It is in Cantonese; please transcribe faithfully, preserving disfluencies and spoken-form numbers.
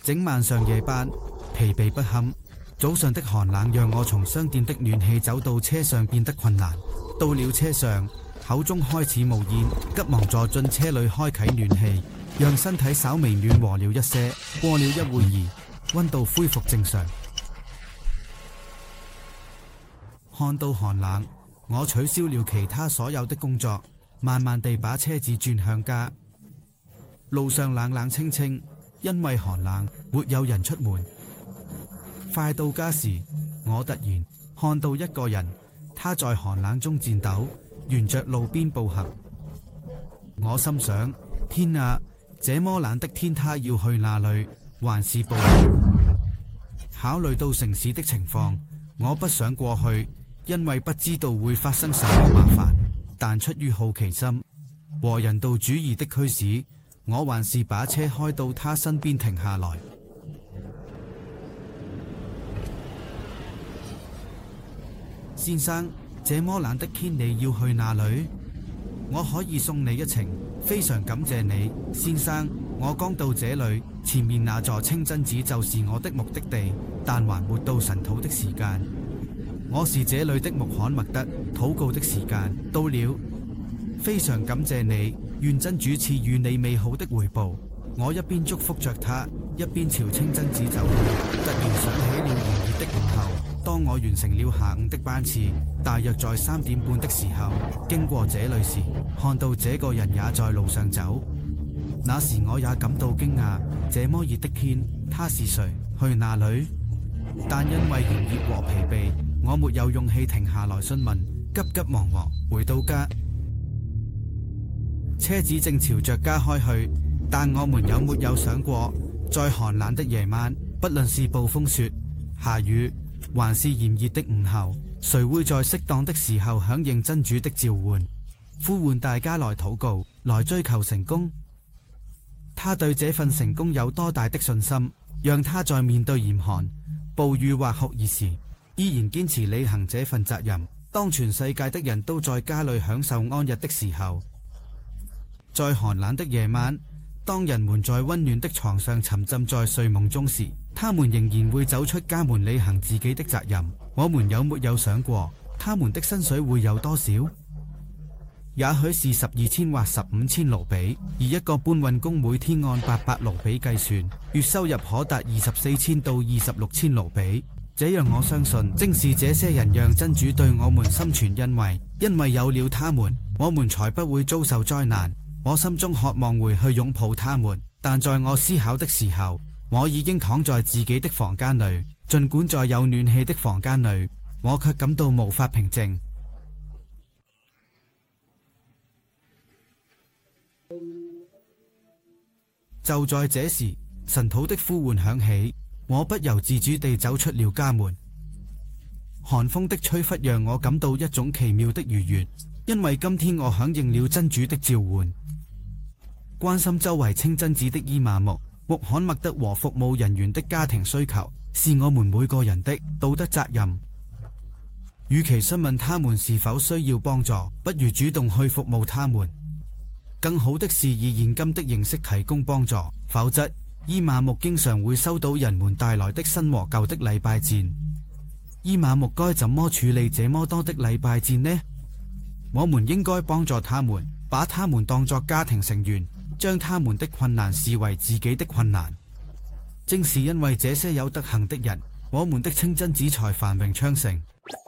整晚上夜班，疲憊不堪。早上的寒冷讓我從商店的暖氣走到車上變得困難。到了車上，口中開始冒煙，急忙坐進車裏開啟暖氣，讓身體稍微暖和了一些。過了一會兒，溫度恢復正常。看到寒冷，我取消了其他所有的工作，慢慢地把車子轉向家。路上冷冷清清，因為寒冷，沒有人出門。快到家時，我突然看到一個人，他在寒冷中顫抖，沿着路邊步行。我心想：天啊，這麼冷的天，他要去哪裏？還是步行？考慮到城市的情況，我不想過去，因為不知道會發生什麼麻煩。但出於好奇心和人道主義的驅使，我還是把車開到他身邊停下來。先生，這麼冷的天你要去哪裏？我可以送你一程，非常感謝你，先生。我剛到這裏，前面那座清真寺就是我的目的地，但還沒到神土的時間。我是這裏的穆罕默德，禱告的時間到了。非常感謝你，願真主賜予你美好的回報。我一邊祝福着他，一邊朝清真寺走去。突然想起了炎熱的午後，當我完成了下午的班次，大約在三點半的時候，經過這裏時，看到這個人也在路上走。那時我也感到驚訝，這麼熱的天，他是誰？去哪裏？但因為炎熱和疲憊，我沒有勇氣停下來詢問，急急忙忙回到家。車子正朝着家開去，但我們有沒有想過，在寒冷的夜晚，不論是暴風雪、下雨，還是炎熱的午後，誰會在適當的時候響應真主的召喚，呼喚大家來禱告，來追求成功？他對這份成功有多大的信心，讓他在面對嚴寒、暴雨或酷熱時，依然堅持履行這份責任。當全世界的人都在家裏享受安逸的時候，在寒冷的夜晚，當人們在溫暖的床上沉浸在睡夢中時，他們仍然會走出家門履行自己的責任。我們有沒有想過，他們的薪水會有多少？也許是十二千或十五千盧比，而一個搬運工每天按八百盧比計算，月收入可達二十四千到二十六千盧比。這樣我相信，正是這些人讓真主對我們心存恩惠，因為有了他們，我們才不會遭受災難。我心中渴望回去擁抱他們，但在我思考的時候，我已經躺在自己的房間裏，儘管在有暖氣的房間裏，我卻感到無法平靜。就在這時，神土的呼喚響起，我不由自主地走出了家門。寒風的吹拂讓我感到一種奇妙的愉悅，因為今天我響應了真主的召喚。關心周圍清真寺的伊瑪目、穆罕默德和服務人員的家庭需求，是我們每個人的道德責任。與其詢問他們是否需要幫助，不如主動去服務他們。更好的是以現金的形式提供幫助，否則伊瑪目經常會收到人們帶來的新和舊的禮拜戰。伊瑪目該怎麼處理這麼多的禮拜戰呢？我們應該幫助他們，把他們當作家庭成員，將他們的困難視為自己的困難。正是因為這些有德行的人，我們的清真寺才繁榮昌盛。